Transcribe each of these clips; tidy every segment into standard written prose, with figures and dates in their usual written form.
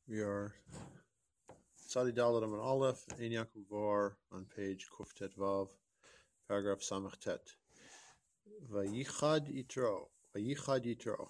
We are Tzadi Dalet Amud Aleph, Ein Yaakov Bar on page Kuf Tet Vav, paragraph Samach Tet. Vayichad Yitro.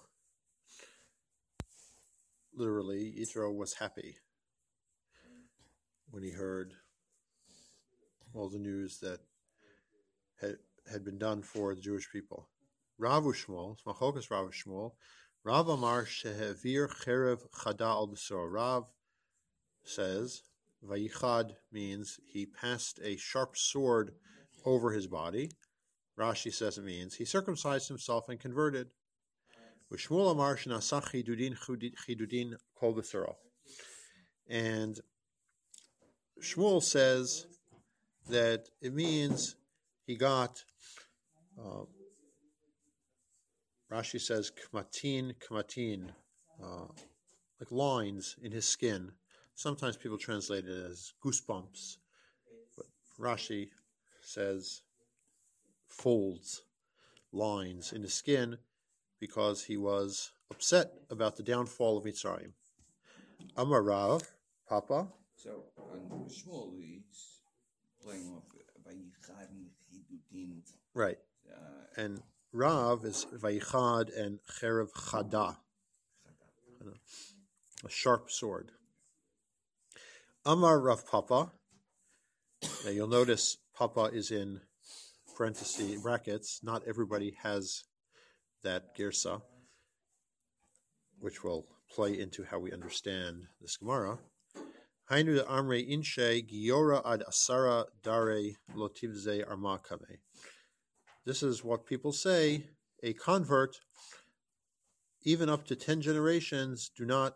Literally, Yitro was happy when he heard all the news that had been done for the Jewish people. Rav Ushmuel, Machokas Rav Ushmuel, Rav Amar Shehevir Cherev Chada al B'sor. Rav says, Vayichad means he passed a sharp sword over his body. Rashi says it means he circumcised himself and converted. Ushmuel Amar Shenasach Chidudin Kol B'soro. And Shmuel says that it means he got, Rashi says, kmatin, like lines in his skin. Sometimes people translate it as goosebumps, but Rashi says folds, lines in his skin, because he was upset about the downfall of Mitzrayim. Amar Rav, Papa. So on Shmuel, he's playing off Vayichad and Chidudin. Right. And Rav is Vayichad and Cherev Chada, a sharp sword. Amar Rav Papa. Now you'll notice Papa is in brackets. Not everybody has that girsa, which will play into how we understand this Gemara. Hainu de Amre Inshe Giora ad Asara Dare Lotivze Armakame. This is what people say: a convert, even up to 10 generations, do not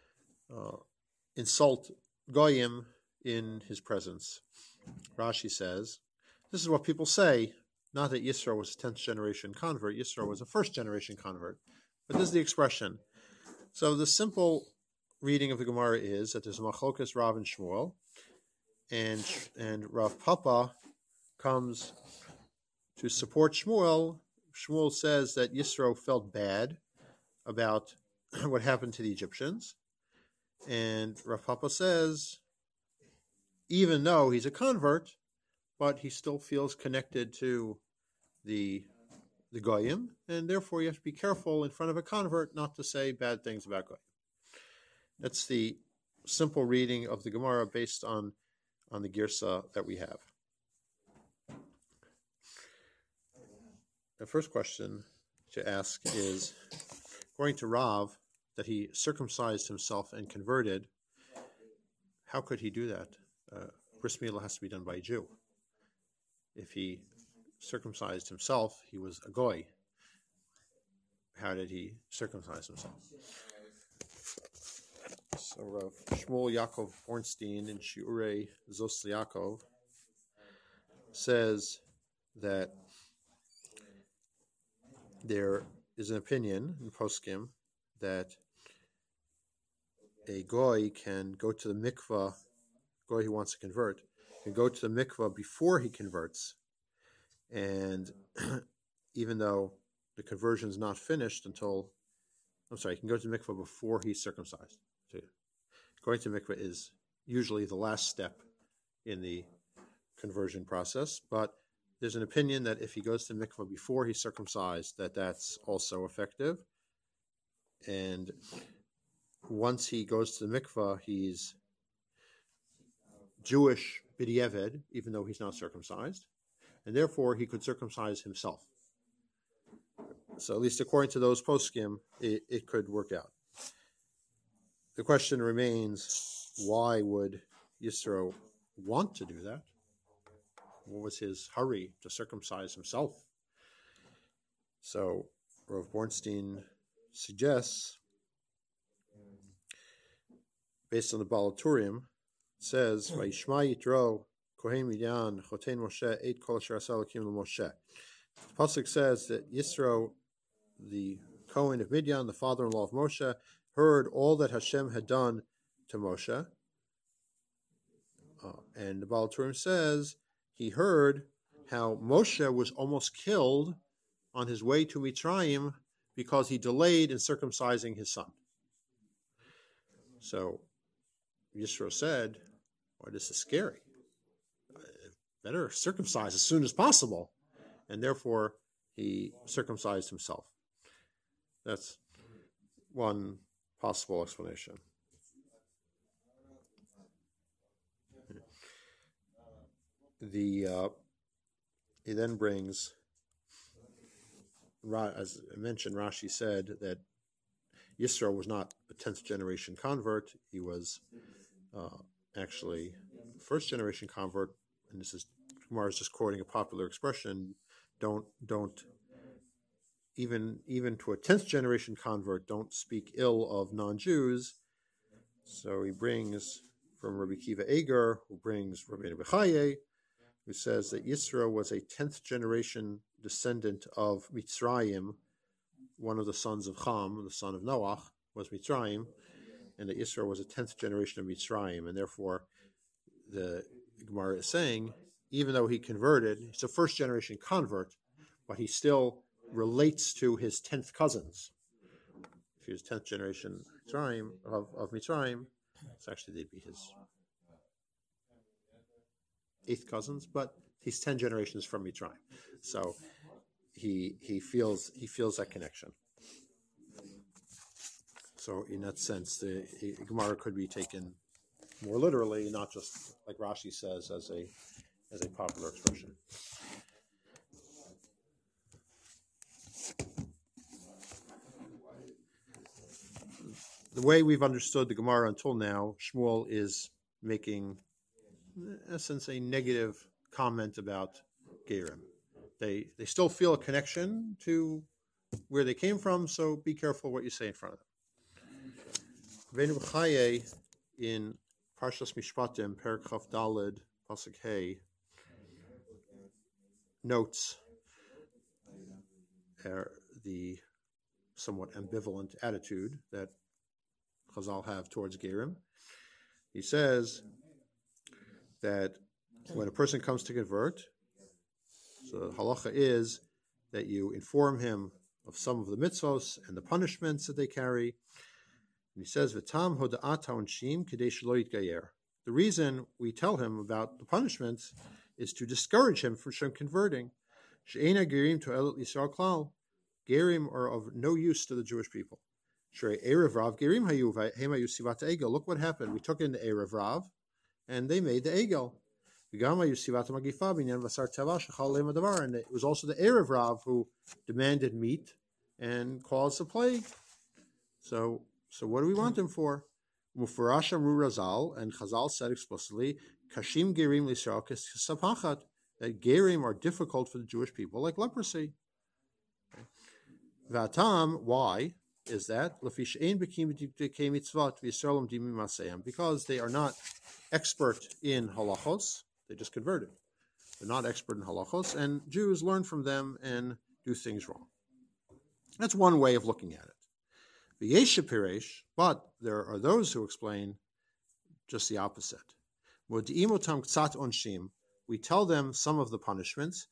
insult Goyim in his presence. Rashi says, this is what people say, not that Yisro was a 10th generation convert, Yisro was a first generation convert, but this is the expression. So the simple reading of the Gemara is that there's a Machokas Rav and Shmuel, and Rav Papa comes to support Shmuel. Shmuel says that Yisro felt bad about what happened to the Egyptians, and Rav Papa says, even though he's a convert, but he still feels connected to the Goyim, and therefore you have to be careful in front of a convert not to say bad things about Goyim. That's the simple reading of the Gemara based on the Girsa that we have. The first question to ask is, according to Rav, that he circumcised himself and converted, how could he do that? Bris Milah has to be done by a Jew. If he circumcised himself, he was a goy. How did he circumcise himself? So Rav Shmuel Yaakov Bornstein in Shiurei Zos Yaakov says that there is an opinion in Poskim that a goy can go to the mikvah, goy who wants to convert, can go to the mikvah before he converts, and even though the conversion is not finished he can go to the mikvah before he's circumcised. So going to mikvah is usually the last step in the conversion process, but there's an opinion that if he goes to mikvah before he's circumcised, that's also effective. And once he goes to the mikvah, he's Jewish b'di'evid, even though he's not circumcised, and therefore he could circumcise himself. So at least according to those poskim, it could work out. The question remains, why would Yisro want to do that? What was his hurry to circumcise himself? So Rav Bornstein suggests, based on the Balaturim, says, "Vayishma Yitro Kohen Midyan Chotein Moshe Eit Kol Asher Asa Elokim LeMoshe." The pasuk says that Yisro, the Kohen of Midyan, the father-in-law of Moshe, heard all that Hashem had done to Moshe, and the Balaturim says he heard how Moshe was almost killed on his way to Mitzrayim because he delayed in circumcising his son. So Yisro said, "Boy, this is scary. Better circumcise as soon as possible," and therefore he circumcised himself. That's one possible explanation. He then brings, as I mentioned, Rashi said that Yisro was not a 10th generation convert. He was actually first generation convert, and this is Gemara is just quoting a popular expression. Don't even to a 10th generation convert, don't speak ill of non-Jews. So he brings from Rabbi Kiva Eger, who brings Rabbi Bechaye, who says that Yisro was a 10th generation descendant of Mitzrayim. One of the sons of Ham, the son of Noach, was Mitzrayim, and that Yisro was a 10th generation of Mitzrayim, and therefore the Gemara is saying, even though he converted, he's a first generation convert, but he still relates to his 10th cousins. If he was 10th generation Mitzrayim, of Mitzrayim, it's actually they'd be his 8th cousins, but he's 10 generations from Mitzrayim. So he feels that connection. So in that sense, the Gemara could be taken more literally, not just like Rashi says as a popular expression. The way we've understood the Gemara until now, Shmuel is making, in essence, a negative comment about Gerim. They still feel a connection to where they came from, so be careful what you say in front of them. Rabbeinu Bechaye in Parshas Mishpatim, Perek Chaf Daled, Pasuk Hey, notes the somewhat ambivalent attitude that Chazal have towards Gerim. He says that when a person comes to convert, so the halacha is that you inform him of some of the mitzvos and the punishments that they carry. And he says, "V'tam hoda'at ha'onshim kedei shelo yitgayer." The reason we tell him about the punishments is to discourage him from converting. She'ena gerim to'elet Yisrael klal. Gerim are of no use to the Jewish people. Erev Rav gerim hayu v'hem sivat egel. Look what happened. We took in the Erev Rav, and they made the egel. And it was also the Erev Rav who demanded meat and caused a plague. So what do we want him for? Mufarash Amru Razal, and Chazal said explicitly, Kashim Gerim L'Yisrael Kesapachat, that Gerim are difficult for the Jewish people, like leprosy. Vatam, why is that? Because they are not expert in halachos, they just converted. They're not expert in halachos, and Jews learn from them and do things wrong. That's one way of looking at it. But there are those who explain just the opposite. We tell them some of the punishments.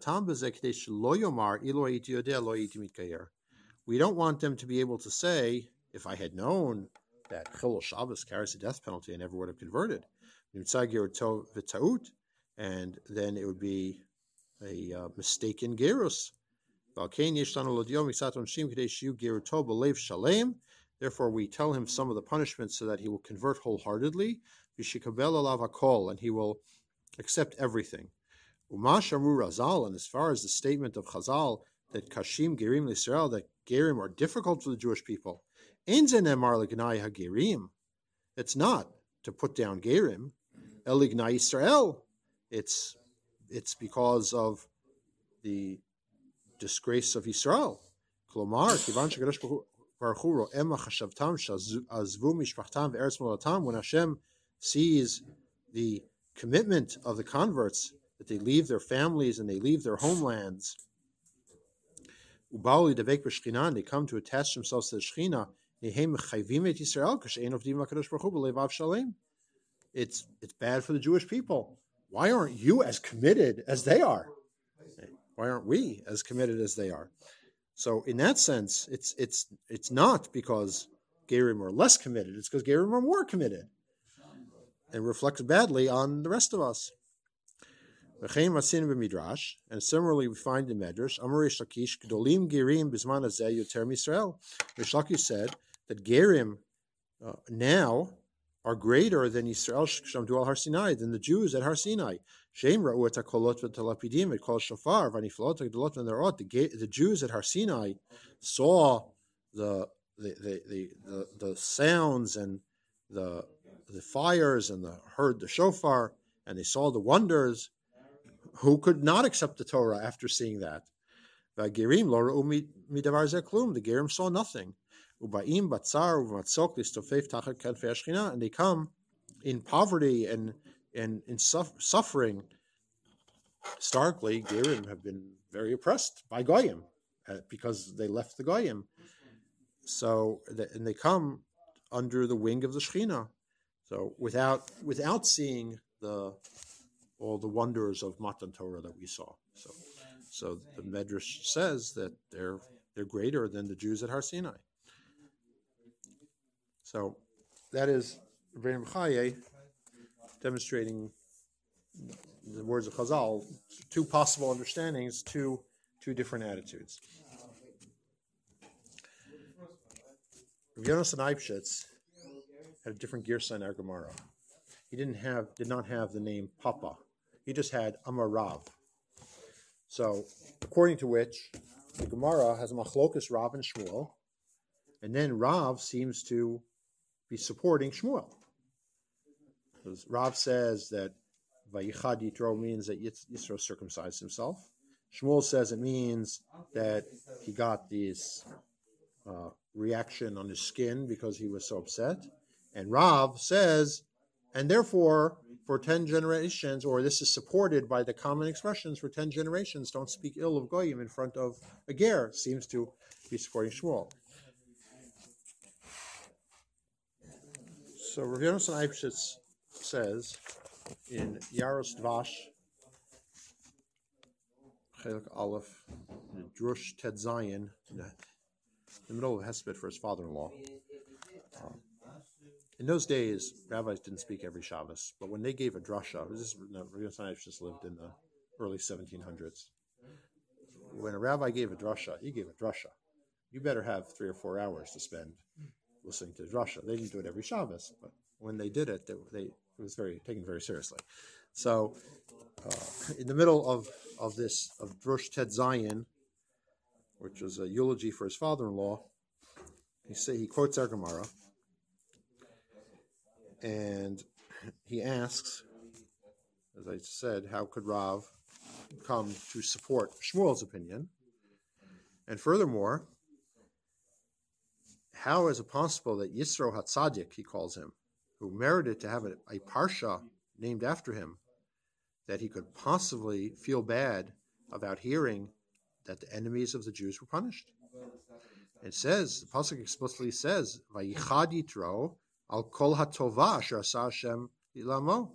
We don't want them to be able to say, if I had known that Chilul Shabbos carries the death penalty, I never would have converted. And then it would be a mistaken gerus. Therefore, we tell him some of the punishments so that he will convert wholeheartedly, and he will accept everything. And as far as the statement of Chazal that Kashim Gerim L'Yisrael, that Gerim are difficult for the Jewish people, it's not to put down Gerim. Elignai Yisrael. It's because of the disgrace of Yisrael. When Hashem sees the commitment of the converts, that they leave their families and they leave their homelands, they come to attach themselves to the Shechina. It's bad for the Jewish people. Why aren't you as committed as they are? Why aren't we as committed as they are? So in that sense, it's not because Gerim are less committed. It's because Gerim are more committed. reflects badly on the rest of us. And similarly, we find in Medrash, Amar Rish Lakish, Gdolim Gerim Bisman Hazeh Yoter Misrael. Rish Lakish said that Gerim now are greater than Yisrael Shamdu al Har Sinai, than the Jews at Har Sinai. Shem Ra'u et HaKolot v'Talapidim et Kol Shofar v'Niflot HaGdolot v'Nerot. The Jews at Har Sinai saw the sounds and the fires and heard the shofar, and they saw the wonders. Who could not accept the Torah after seeing that? The Gerim saw nothing. And they come in poverty and in suffering. Historically, Gerim have been very oppressed by Goyim because they left the Goyim. And they come under the wing of the Shekhinah. So without seeing all the wonders of Matan Torah that we saw. So the Medrash says that they're greater than the Jews at Har Sinai. So that is Rebbeinu Chaye demonstrating the words of Chazal, two possible understandings, two different attitudes. Rabbi Yonasan Eibshitz had a different Girsa in our Gemara. He did not have the name Papa. He just had Amar Rav. So, according to which, the Gemara has a Machlokas Rav and Shmuel, and then Rav seems to be supporting Shmuel. Because Rav says that Vayichad Yitro means that Yisro circumcised himself. Shmuel says it means that he got this reaction on his skin because he was so upset. And Rav says, and therefore, for 10 generations, or this is supported by the common expressions, for 10 generations, don't speak ill of Goyim in front of a ger, seems to be supporting Shmuel. So Rav Yonasan Eibshitz says in Yaros Dvash, Chelik Aleph, Drush Ted Zayin, in the middle of Hesped for his father-in-law. In those days, rabbis didn't speak every Shabbos, but when they gave a drasha, Rav Yonasan Eibshitz lived in the early 1700s. When a rabbi gave a drasha, he gave a drasha. You better have 3 or 4 hours to spend listening to the drasha. They didn't do it every Shabbos, but when they did it, it was taken very seriously. So, in the middle of Drush Ted Zayin, which was a eulogy for his father-in-law, he quotes our Gemara, and he asks, as I said, how could Rav come to support Shmuel's opinion? And furthermore, how is it possible that Yisro HaTzadik, he calls him, who merited to have a parsha named after him, that he could possibly feel bad about hearing that the enemies of the Jews were punished? It says, the pasuk explicitly says, Vayichad Yitro al kol hatova asher asa Hashem ilamo.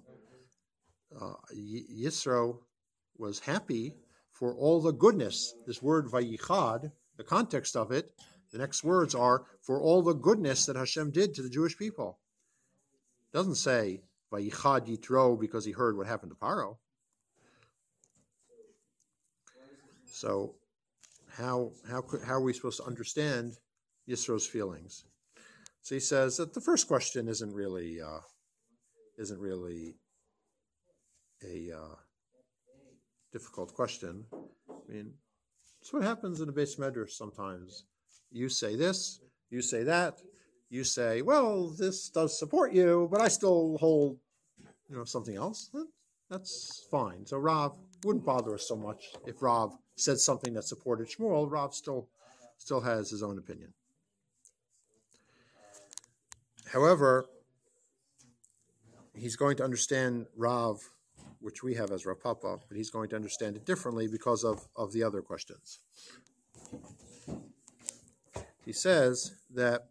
Yisro was happy for all the goodness. This word Vayichad, the context of it, the next words are, for all the goodness that Hashem did to the Jewish people. It doesn't say Vayichad Yitro because he heard what happened to Paro. So how are we supposed to understand Yisro's feelings? So he says that the first question isn't really a difficult question. I mean, it's what happens in a Beis Medrash sometimes. You say this, you say that, you say, well, this does support you, but I still hold, something else. That's fine. So Rav wouldn't bother us so much if Rav said something that supported Shmuel. Rav still has his own opinion. However, he's going to understand Rav, which we have as Rav Papa, but he's going to understand it differently because of the other questions. He says that,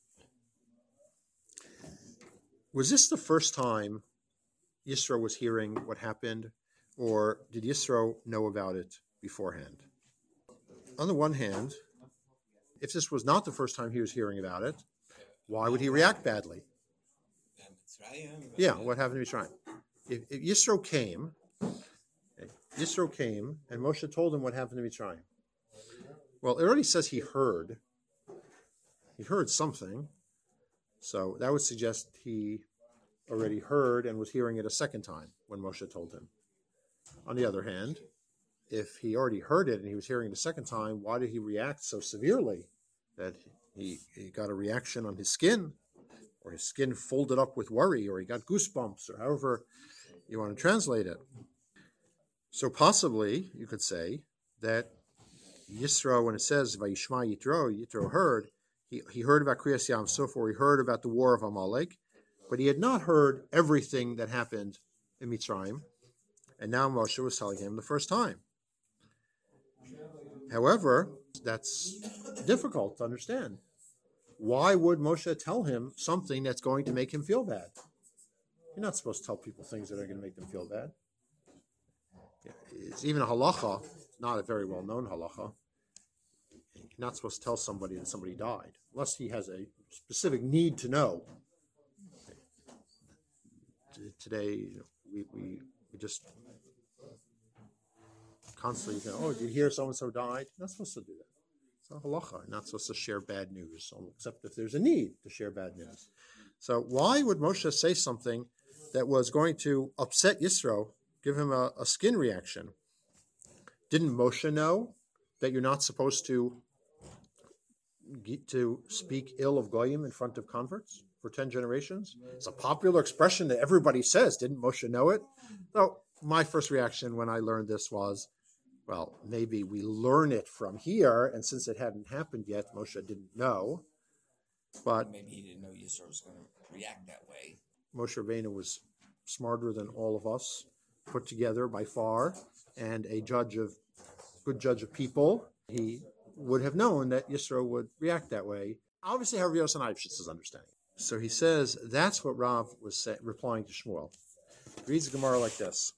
was this the first time Yisro was hearing what happened, or did Yisro know about it beforehand? On the one hand, if this was not the first time he was hearing about it, why would he react badly? Yeah, what happened to Mitzrayim? If Yisro came, and Moshe told him what happened to Mitzrayim. Well, it already says he heard. He heard something. So that would suggest he already heard and was hearing it a second time when Moshe told him. On the other hand, if he already heard it and he was hearing it a second time, why did he react so severely that he got a reaction on his skin, or his skin folded up with worry, or he got goosebumps, or however you want to translate it? So possibly you could say that Yisro, when it says Vayishma Yitro heard, he heard about Kriyas Yam Suf, or he heard about the war of Amalek, but he had not heard everything that happened in Mitzrayim, and now Moshe was telling him the first time. However, that's difficult to understand. Why would Moshe tell him something that's going to make him feel bad? You're not supposed to tell people things that are going to make them feel bad. It's even a halacha, not a very well-known halacha. You're not supposed to tell somebody that somebody died, unless he has a specific need to know. Today, we just constantly go, oh, did you hear so-and-so died? You're not supposed to do that. It's not halacha. You're not supposed to share bad news, except if there's a need to share bad news. So why would Moshe say something that was going to upset Yisro, give him a skin reaction? Didn't Moshe know that you're not supposed to speak ill of Goyim in front of converts for 10 generations? It's a popular expression that everybody says. Didn't Moshe know it? So my first reaction when I learned this was, well, maybe we learn it from here, and since it hadn't happened yet, Moshe didn't know. But maybe he didn't know Yisro was going to react that way. Moshe Rabbeinu was smarter than all of us put together by far, and a good judge of people. He would have known that Yisro would react that way. Obviously, Rav Yosef Eibschitz is understanding. So he says that's what Rav was replying to Shmuel. He reads the Gemara like this: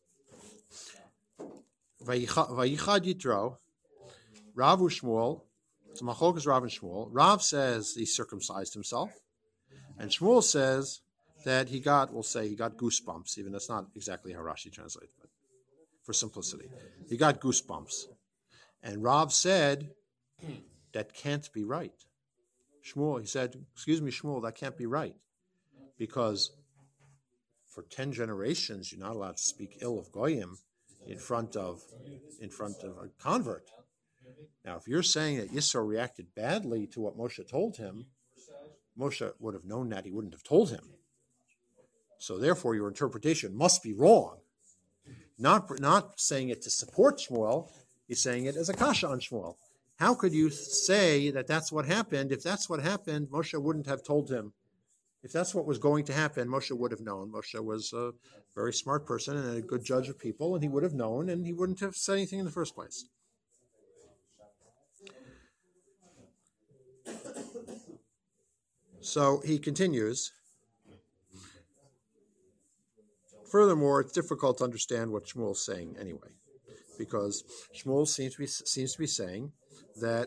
Vayichad Yitro, Rav u'Shmuel. It's Machlokes Rav and Shmuel. Rav says he circumcised himself, and Shmuel says that he got goosebumps. Even that's not exactly how Rashi translates, but for simplicity, he got goosebumps. And Rav said that can't be right. Shmuel, he said, excuse me, Shmuel, that can't be right, because for 10 generations you're not allowed to speak ill of Goyim in front of a convert. Now, if you're saying that Yisro reacted badly to what Moshe told him, Moshe would have known that, he wouldn't have told him. So therefore, your interpretation must be wrong. Not saying it to support Shmuel, he's saying it as a kasha on Shmuel. How could you say that that's what happened? If that's what happened, Moshe wouldn't have told him. If that's what was going to happen, Moshe would have known. Moshe was a very smart person and a good judge of people, and he would have known, and he wouldn't have said anything in the first place. So he continues. Furthermore, it's difficult to understand what Shmuel's saying anyway, because Shmuel seems to be saying that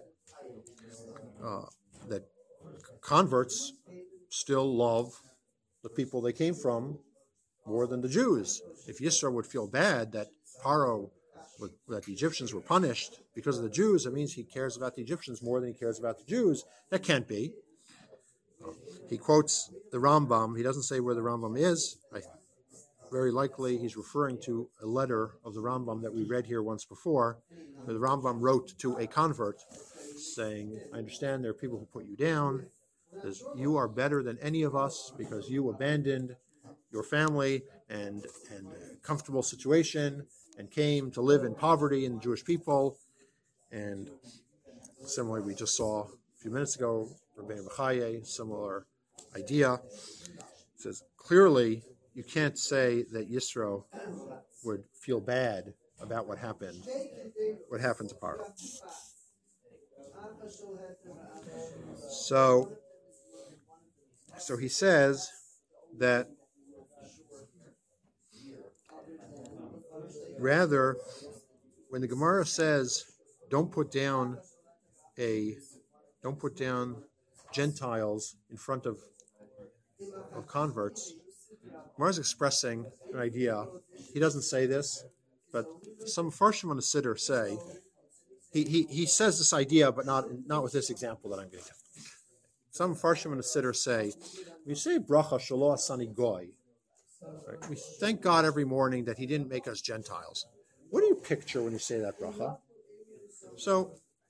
that converts still love the people they came from more than the Jews. If Yisro would feel bad that that the Egyptians were punished because of the Jews, it means he cares about the Egyptians more than he cares about the Jews. That can't be. He quotes the Rambam. He doesn't say where the Rambam is. Very likely he's referring to a letter of the Rambam that we read here once before, where the Rambam wrote to a convert saying, I understand there are people who put you down. You are better than any of us because you abandoned your family and a comfortable situation and came to live in poverty in the Jewish people. And similarly, we just saw a few minutes ago, Rabbeinu Bechaye, similar idea. It says, clearly, you can't say that Yisro would feel bad about what happened to Paro. So he says that rather, when the Gemara says, don't put down Gentiles in front of converts, Gemara is expressing an idea. He doesn't say this, but some Farshim on the Siddur say, he says this idea, but not with this example that I'm going to give. Some Farshim on the Siddur say, when you say bracha shelo asani goy, right, we thank God every morning that He didn't make us Gentiles. What do you picture when you say that bracha? So,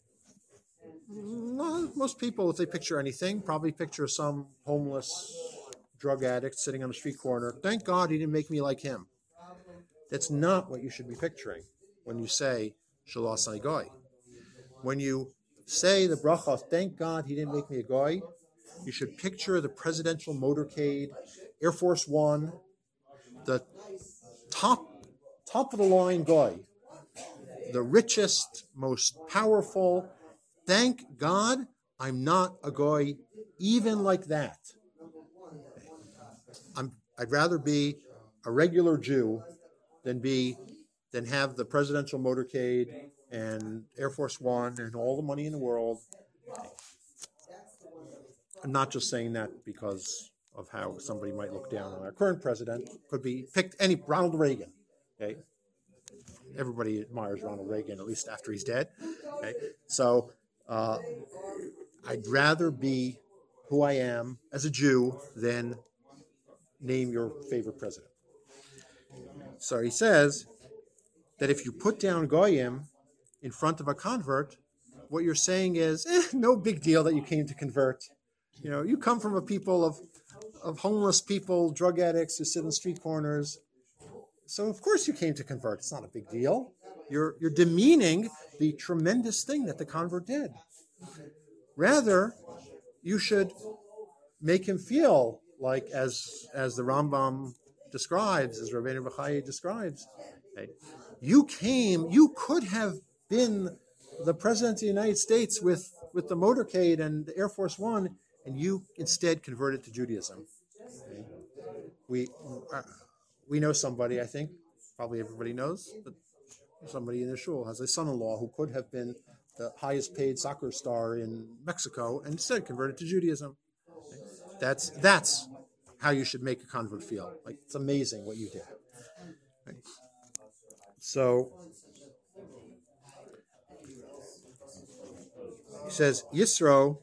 most people, if they picture anything, probably picture some homeless drug addict sitting on the street corner. Thank God He didn't make me like him. That's not what you should be picturing when you say shelo asani goy. When you say the bracha, thank God He didn't make me a goy, you should picture the presidential motorcade, Air Force One, the top of the line goy, the richest, most powerful. Thank God I'm not a goy even like that. I'd rather be a regular Jew than have the presidential motorcade and Air Force One and all the money in the world. I'm not just saying that because of how somebody might look down on our current president. Could be picked any Ronald Reagan. Okay, everybody admires Ronald Reagan, at least after he's dead. Okay, so I'd rather be who I am as a Jew than name your favorite president. So he says that if you put down goyim in front of a convert, what you're saying is, no big deal that you came to convert. You know, you come from a people of homeless people, drug addicts who sit in street corners. So of course you came to convert. It's not a big deal. You're demeaning the tremendous thing that the convert did. Rather, you should make him feel like, as the Rambam describes, as Rabbeinu Bachai describes, okay, you could have been the President of the United States with the motorcade and the Air Force One, and you instead converted to Judaism. Okay. We know somebody, I think, probably everybody knows, but somebody in the shul has a son-in-law who could have been the highest paid soccer star in Mexico and instead converted to Judaism. Okay. That's how you should make a convert feel. Like, it's amazing what you did. Okay. So he says, Yisro,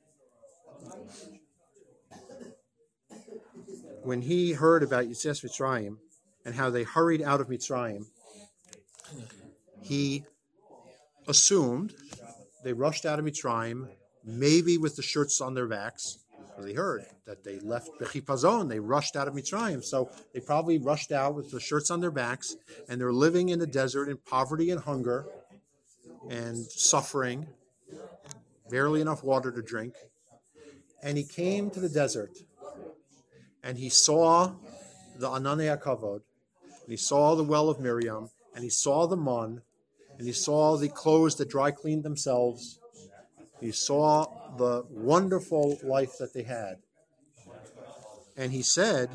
when he heard about Yetzias Mitzrayim and how they hurried out of Mitzrayim, he assumed they rushed out of Mitzrayim, maybe with the shirts on their backs, because he heard that they left Bechipazon, they rushed out of Mitzrayim. So they probably rushed out with the shirts on their backs, and they're living in the desert in poverty and hunger and suffering, barely enough water to drink. And he came to the desert, and he saw the Ananei HaKavod, and he saw the well of Miriam, and he saw the mun, and he saw the clothes that dry cleaned themselves. He saw the wonderful life that they had. And he said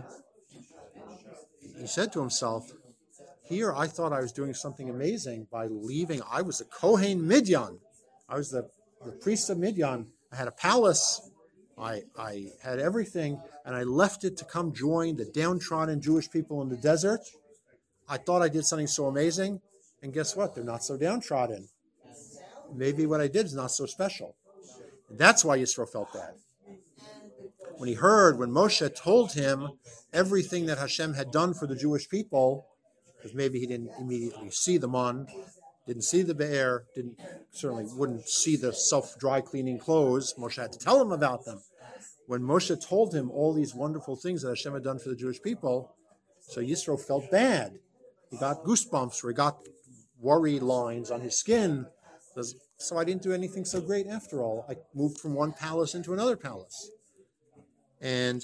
to himself, here I thought I was doing something amazing by leaving. I was a Kohen Midyan. I was the priest of Midyan. I had a palace. I had everything, and I left it to come join the downtrodden Jewish people in the desert. I thought I did something so amazing, and guess what? They're not so downtrodden. Maybe what I did is not so special. And that's why Yisro felt bad. When Moshe told him everything that Hashem had done for the Jewish people, because maybe he didn't immediately see the man, didn't see the be'er, certainly wouldn't see the self-dry cleaning clothes. Moshe had to tell him about them. When Moshe told him all these wonderful things that Hashem had done for the Jewish people, so Yisro felt bad. He got goosebumps, or he got worry lines on his skin. So I didn't do anything so great after all. I moved from one palace into another palace. And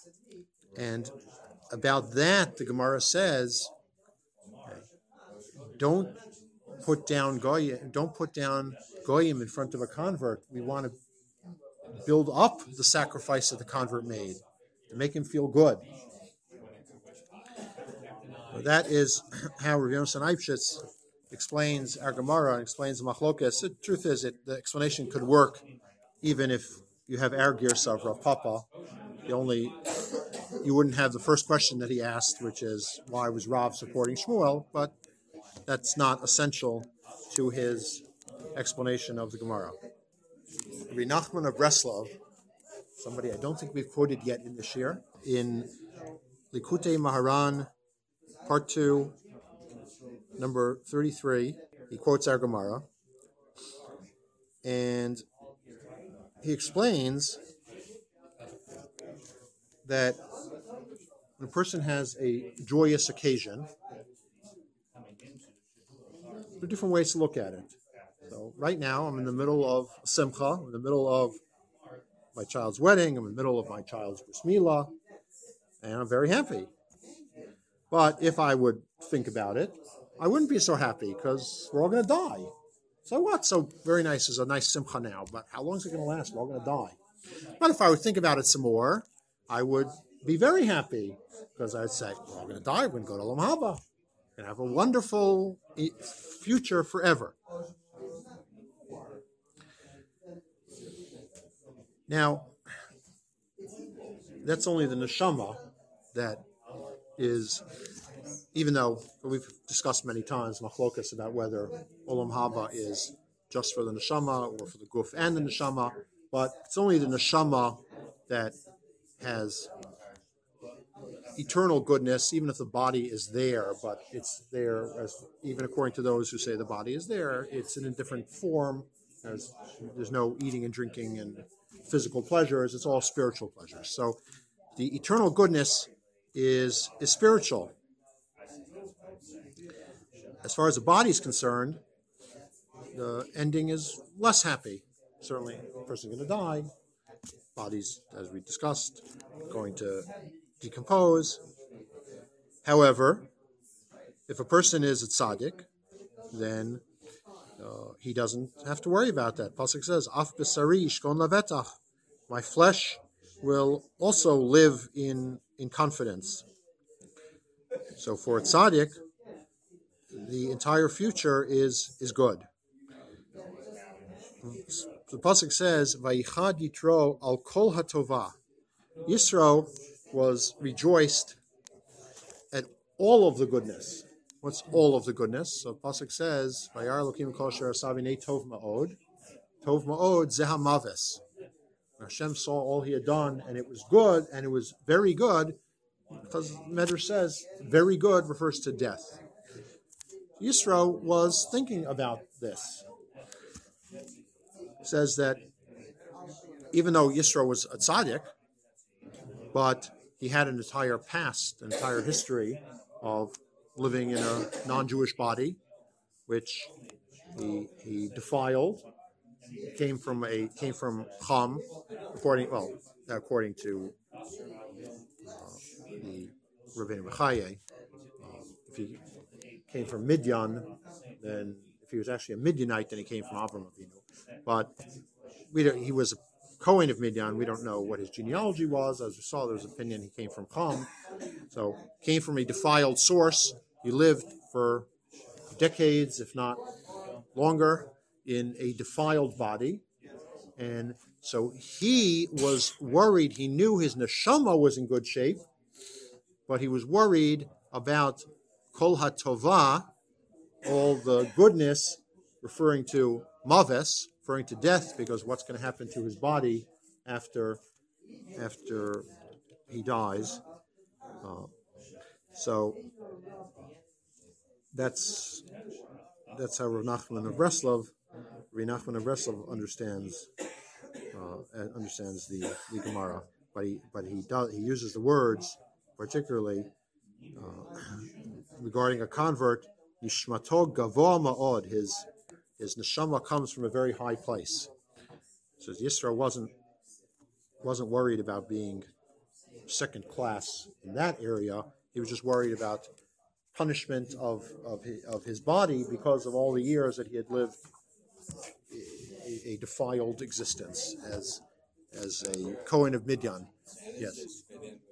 about that, the Gemara says, don't put down goyim in front of a convert. We want to build up the sacrifice that the convert made to make him feel good. So that is how Rav Yonasan Eibschitz explains our Gemara and explains the Machlokes. The truth is that the explanation could work even if you have our Girsa of Rav Papa. The only you wouldn't have the first question that he asked, which is, why was Rav supporting Shmuel? But that's not essential to his explanation of the Gemara. Rabbi Nachman of Breslov, somebody I don't think we've quoted yet in this year, in Likutei Maharan, Part 2, number 33, he quotes our Gemara, and he explains that when a person has a joyous occasion, there are different ways to look at it. So right now, I'm in the middle of Simcha, I'm in the middle of my child's wedding, I'm in the middle of my child's bris milah, and I'm very happy. But if I would think about it, I wouldn't be so happy because we're all going to die. So what? So very nice is a nice Simcha now, but how long is it going to last? We're all going to die. But if I would think about it some more, I would be very happy because I'd say, we're all going to die, we're going to go to Olam Haba. We're going to have a wonderful future forever. Now, that's only the neshama that is, even though we've discussed many times machlokas about whether Olam Haba is just for the neshama or for the guf and the neshama, but it's only the neshama that has eternal goodness, even if the body is there, but it's there, as even according to those who say the body is there, it's in a different form, as there's no eating and drinking and physical pleasures, it's all spiritual pleasures. So the eternal goodness is spiritual. As far as the body is concerned, the ending is less happy. Certainly, the person's going to die. Body's, as we discussed, going to decompose. However, if a person is a tzaddik, then he doesn't have to worry about that. Pasuk says, "Af b'sari yishkon lavetach." My flesh will also live in confidence. So for a tzaddik, the entire future is good. The pasuk says, "Vayichad Yitro al kol hatova." Yisro was rejoiced at all of the goodness. What's all of the goodness? So pasuk says, "Vayar Elokim kol asher asav hinei tov ma'od." Tov ma'od zeha maves. Hashem saw all he had done, and it was good, and it was very good, because Medrash says very good refers to death. Yisro was thinking about this. It says that even though Yisro was a tzaddik, but he had an entire past, an entire history of living in a non-Jewish body, which he defiled. Came from Cham, according to the Rabbeinu Bechaye. If he came from Midian, then if he was actually a Midianite, then he came from Avram Avinu. But he was a Kohen of Midian. We don't know what his genealogy was. As we saw, there was opinion he came from Cham. So came from a defiled source. He lived for decades, if not longer, in a defiled body. And so he was worried. He knew his neshama was in good shape, but he was worried about kol hatovah, all the goodness, referring to maves, referring to death, because what's going to happen to his body after he dies. So that's how Rav Nachman of Breslov understands the Gemara, but he uses the words particularly regarding a convert. Yishmato gavoa ma'od, his neshama comes from a very high place. So Yisro wasn't worried about being second class in that area. He was just worried about punishment of his body because of all the years that he had lived a defiled existence as a Kohen of Midian. Yes.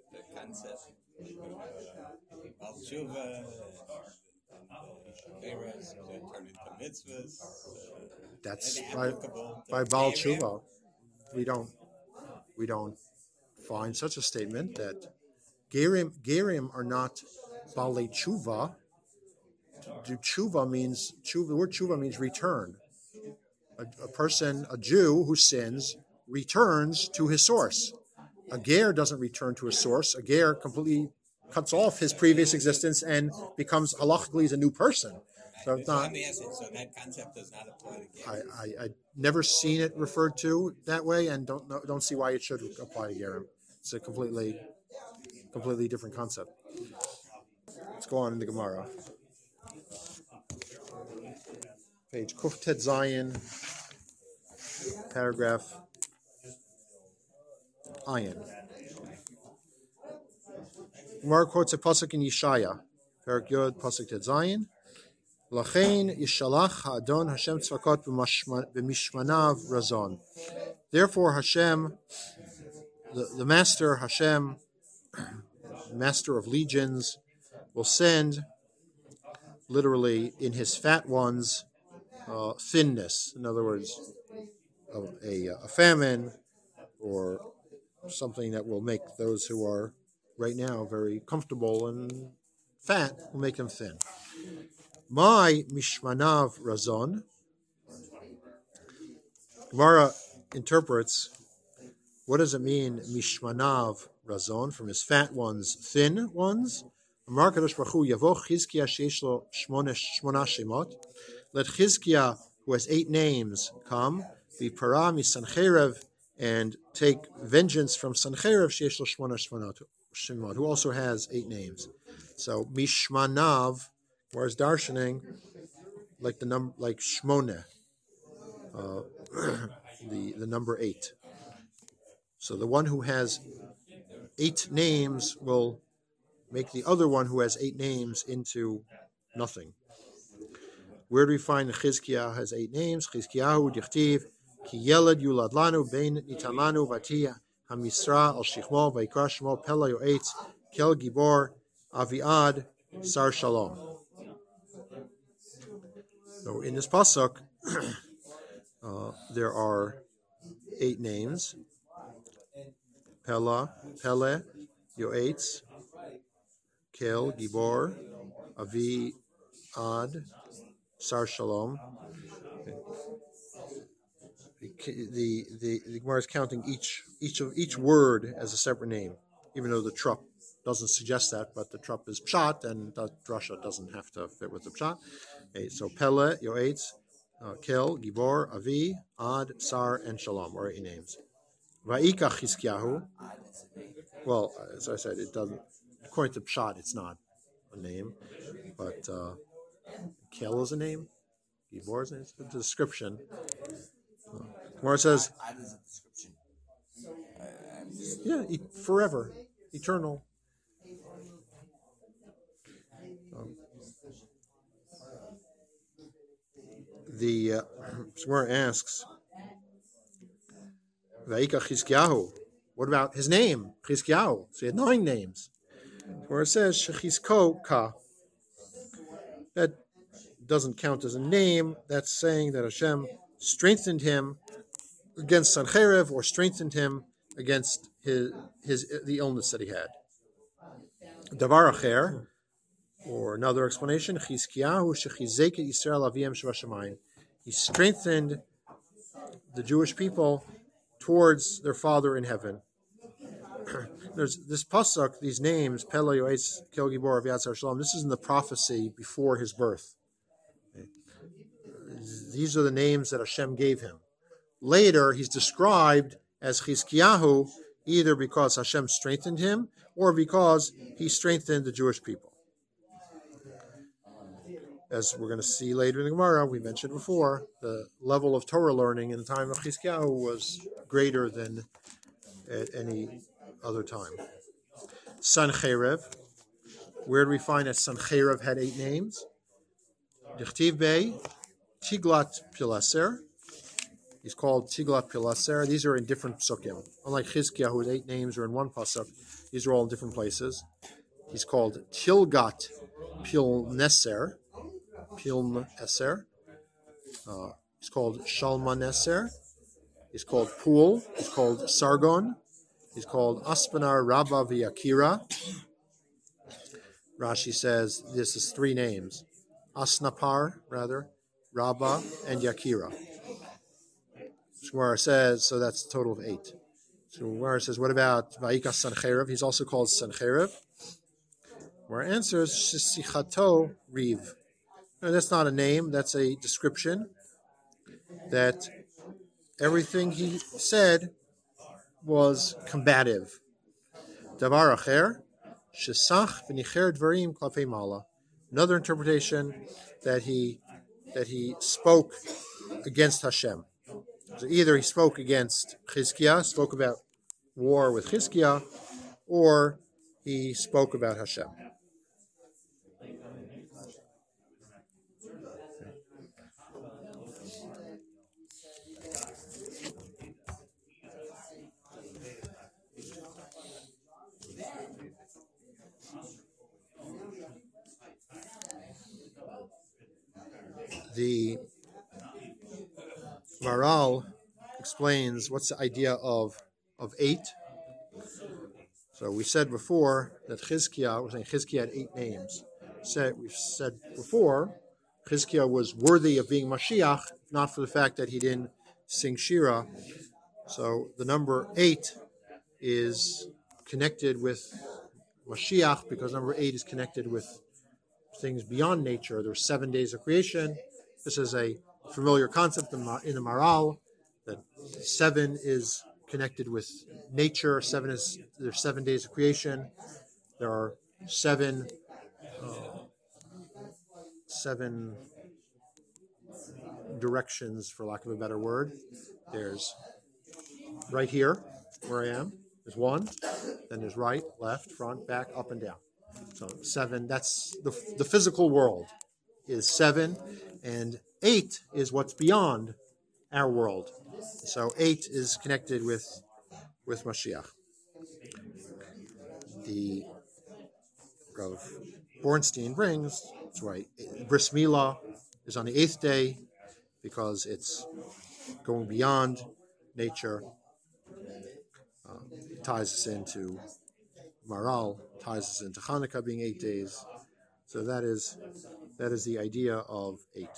That's by Baal Tshuva. We don't find such a statement that Gerim are not balei tshuva. Tshuva means tshuva. The word tshuva means return. A person, a Jew who sins, returns to his source. A ger doesn't return to his source. A ger completely cuts off his previous existence and becomes halachically a new person. So it's not. So that concept does not apply to gerim. I never seen it referred to that way, and don't see why it should apply to gerim. It's a completely different concept. Let's go on in the Gemara. Page Kuftet Zayin, paragraph Ayin. Gemara quotes a pasuk in Yeshaya, Parak Yod, pasuk Tet Zayin. Lachein yishalach ha'adon Hashem tzvakot b'mishmanav razon. Therefore Hashem, the master Hashem, master of legions, will send, literally, in his fat ones, thinness. In other words, a famine or something that will make those who are right now very comfortable and fat will make them thin. My mishmanav razon. Gemara interprets, what does it mean, mishmanav razon, from his fat ones, thin ones? Amar Kadosh Baruch Hu, Yavo Chizkiah sheish lo shmona shemot. Let Chizkiah, who has 8 names, come, be para mi Sancherev, and take vengeance from Sancherev sheish lo shmona shemot, who also has 8 names. So mishmanav, whereas darshaning, like the number, like shmona, the number 8. So the one who has 8 names will make the other one who has 8 names into nothing. Where do we find Chizkiah has 8 names? Chizkiyahu dichtiv ki yelad yulad lanu bein nitan lanu v'atiyah hamisra al shichmo v'ikra shmo pela yoetz kel gibor aviad sar shalom. So in this pasuk, there are 8 names: Pele, Yoetz, Kel, Gibor, Avi, Ad, Sar Shalom. The Gemara is counting each word as a separate name, even though the trup doesn't suggest that, but the trup is pshat, and the drasha doesn't have to fit with the pshat. Okay, so Pele, Yoetz, Kel, Gibor, Avi, Ad, Sar, and Shalom are 8 names. Va'ika Chizkiyahu. Well, as I said, it doesn't. According to pshat, it's not a name, but Kel is a name. Gibor is a name. It's a description. Where it says, yeah, forever, eternal. The Gemara asks, Va'ika Chizkiyahu. What about his name, Chizkiyahu? So he had 9 names. Where it says Shechizko Ka. That doesn't count as a name. That's saying that Hashem strengthened him against Sancherev, or strengthened him against the illness that he had. Davar Acher, or another explanation, Chizkiyahu shechizek Yisrael aviyem shevashamayim. He strengthened the Jewish people towards their Father in heaven. There's this pasuk, these names, Pele, Yoetz, Kel, Gibor, Aviad, Sar, Shalom. This is in the prophecy before his birth. Okay. These are the names that Hashem gave him. Later, he's described as Chizkiyahu, either because Hashem strengthened him, or because he strengthened the Jewish people. As we're going to see later in the Gemara, we mentioned before, the level of Torah learning in the time of Chizkiyahu was greater than at any other time. Sancherev. Where do we find that Sancherev had 8 names? Dichtiv Bey, Tiglat Pileser. He's called Tiglat Pileser. These are in different psukim. Unlike Chizkiyahu, whose 8 names are in one pasuk, these are all in different places. He's called Tilgat Pilneser. Pilneser. He's called Shalmaneser. He's called Pool. He's called Sargon. He's called Aspanar, Rabba, V'Yakira. Rashi says this is three names. Asnapar, rather, Rabba, and Yakira. Shmuel says, so that's a total of 8. So Shmuel says, what about Vayikas Sancherev? He's also called Sancherev. Where answers, Shisichato Riv. No, that's not a name, that's a description that everything he said was combative. Davar Acher, Shesach v'nicher dvarim klafei mala. Another interpretation that he spoke against Hashem. So either he spoke against Chizkiah, spoke about war with Chizkiah, or he spoke about Hashem. The Maral explains what's the idea of 8. So we said before that Chizkiah, we're saying Chizkiah had 8 names. We've said before, Chizkiah was worthy of being Mashiach, not for the fact that he didn't sing Shira. So the number 8 is connected with Mashiach because number 8 is connected with things beyond nature. There were 7 days of creation. This is a familiar concept in the Maral, that 7 is connected with nature. There's 7 days of creation. There are 7 directions, for lack of a better word. There's right here, where I am, there's 1. Then there's right, left, front, back, up, and down. So 7, that's the physical world is 7, and 8 is what's beyond our world. So 8 is connected with Mashiach. The Rav Bornstein brings, that's right, Bris Milah is on the 8th day because it's going beyond nature. It ties us into Maral, ties us into Hanukkah being 8 days. So that is the idea of 8.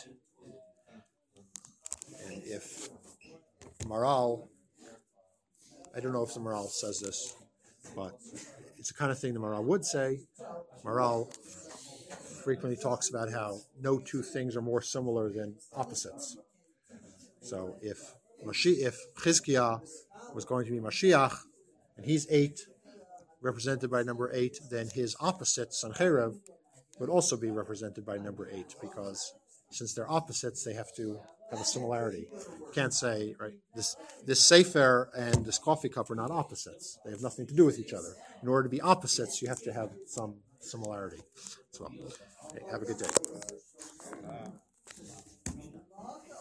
And if Maral, I don't know if the Maral says this, but it's the kind of thing the Maral would say. Maral frequently talks about how no two things are more similar than opposites. So if Chizkiah was going to be Mashiach, and he's 8, represented by number 8, then his opposite, Sancherev, would also be represented by number 8, because since they're opposites, they have to have a similarity. You can't say, right, this Sefer and this coffee cup are not opposites. They have nothing to do with each other. In order to be opposites, you have to have some similarity as well. Okay, have a good day.